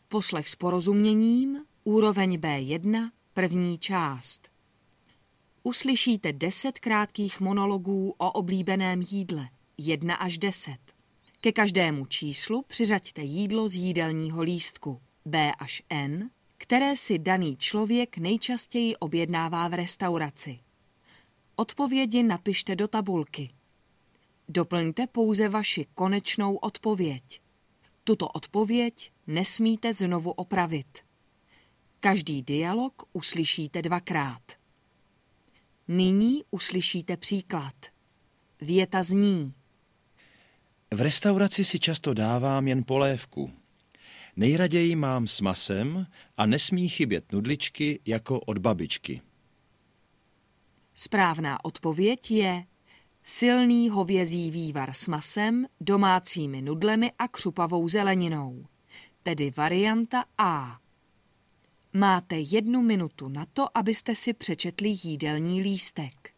Poslech s porozuměním, úroveň B1, první část. Uslyšíte 10 krátkých monologů o oblíbeném jídle, 1 až 10. Ke každému číslu přiřaďte jídlo z jídelního lístku, B až N, které si daný člověk nejčastěji objednává v restauraci. Odpovědi napište do tabulky. Doplňte pouze vaši konečnou odpověď. Tuto odpověď nesmíte znovu opravit. Každý dialog uslyšíte 2krát. Nyní uslyšíte příklad. Věta zní: V restauraci si často dávám jen polévku. Nejraději mám s masem a nesmí chybět nudličky jako od babičky. Správná odpověď je silný hovězí vývar s masem, domácími nudlemi a křupavou zeleninou, tedy varianta A. Máte 1 minutu na to, abyste si přečetli jídelní lístek.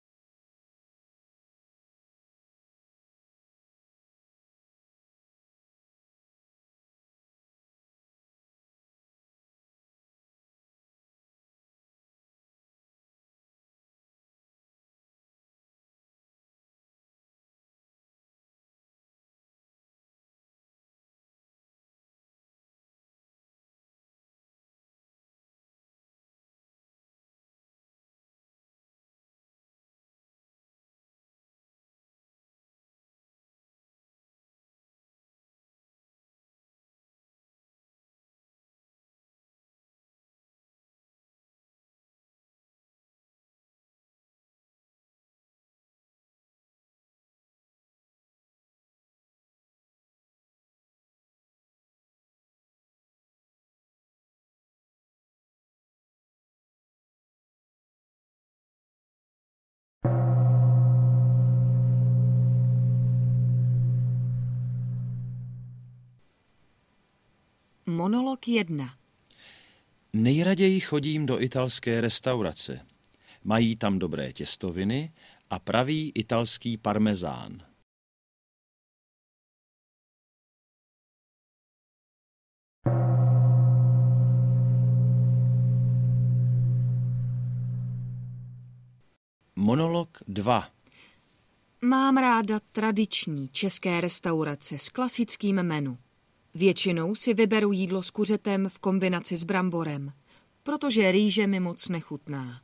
Monolog 1. Nejraději chodím do italské restaurace. Mají tam dobré těstoviny a pravý italský parmezán. Monolog 2. Mám ráda tradiční české restaurace s klasickým menu. Většinou si vyberu jídlo s kuřetem v kombinaci s bramborem, protože rýže mi moc nechutná.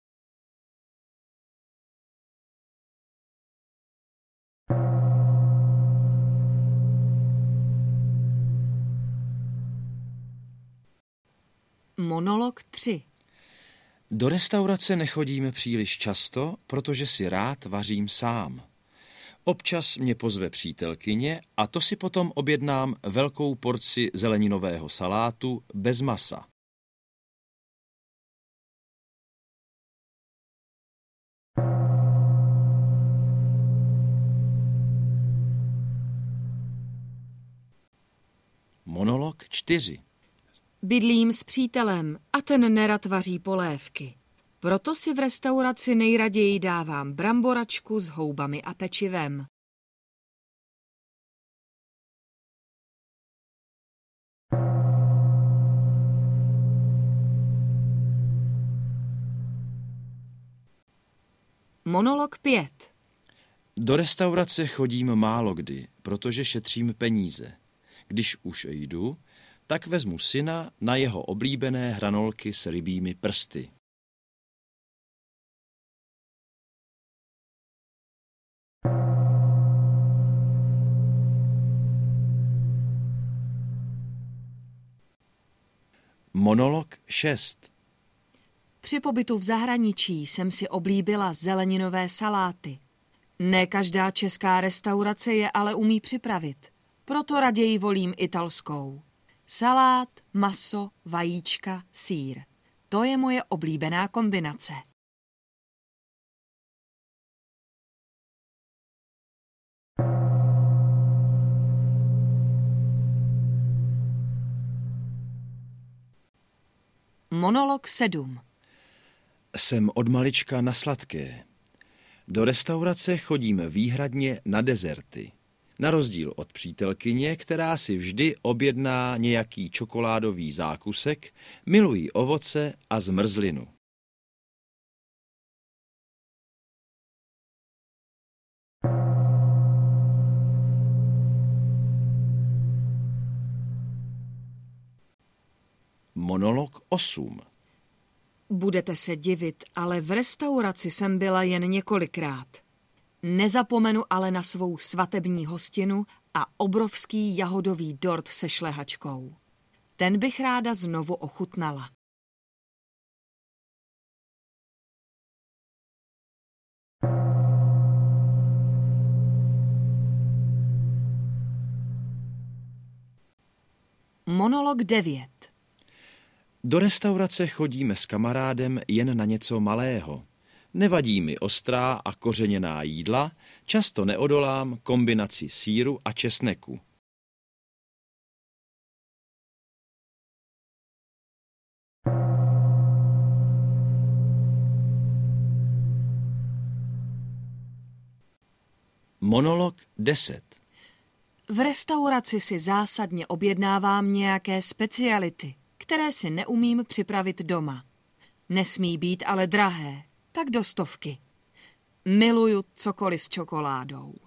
Monolog 3. Do restaurace nechodím příliš často, protože si rád vařím sám. Občas mě pozve přítelkyně a to si potom objednám velkou porci zeleninového salátu bez masa. Monolog 4. Bydlím s přítelem a ten nerad vaří polévky. Proto si v restauraci nejraději dávám bramboračku s houbami a pečivem. Monolog 5. Do restaurace chodím málo kdy, protože šetřím peníze. Když už jdu, tak vezmu syna na jeho oblíbené hranolky s rybími prsty. Monolog 6. Při pobytu v zahraničí jsem si oblíbila zeleninové saláty. Ne každá česká restaurace je ale umí připravit, proto raději volím italskou. Salát, maso, vajíčka, sýr. To je moje oblíbená kombinace. Monolog 7. Jsem od malička na sladké. Do restaurace chodím výhradně na dezerty. Na rozdíl od přítelkyně, která si vždy objedná nějaký čokoládový zákusek, miluji ovoce a zmrzlinu. Monolog 8. Budete se divit, ale v restauraci jsem byla jen několikrát. Nezapomenu ale na svou svatební hostinu a obrovský jahodový dort se šlehačkou. Ten bych ráda znovu ochutnala. Monolog 9. Do restaurace chodíme s kamarádem jen na něco malého. Nevadí mi ostrá a kořeněná jídla, často neodolám kombinaci sýru a česneku. Monolog 10. V restauraci si zásadně objednávám nějaké speciality, které si neumím připravit doma. Nesmí být ale drahé, tak do 100. Miluju cokoliv s čokoládou.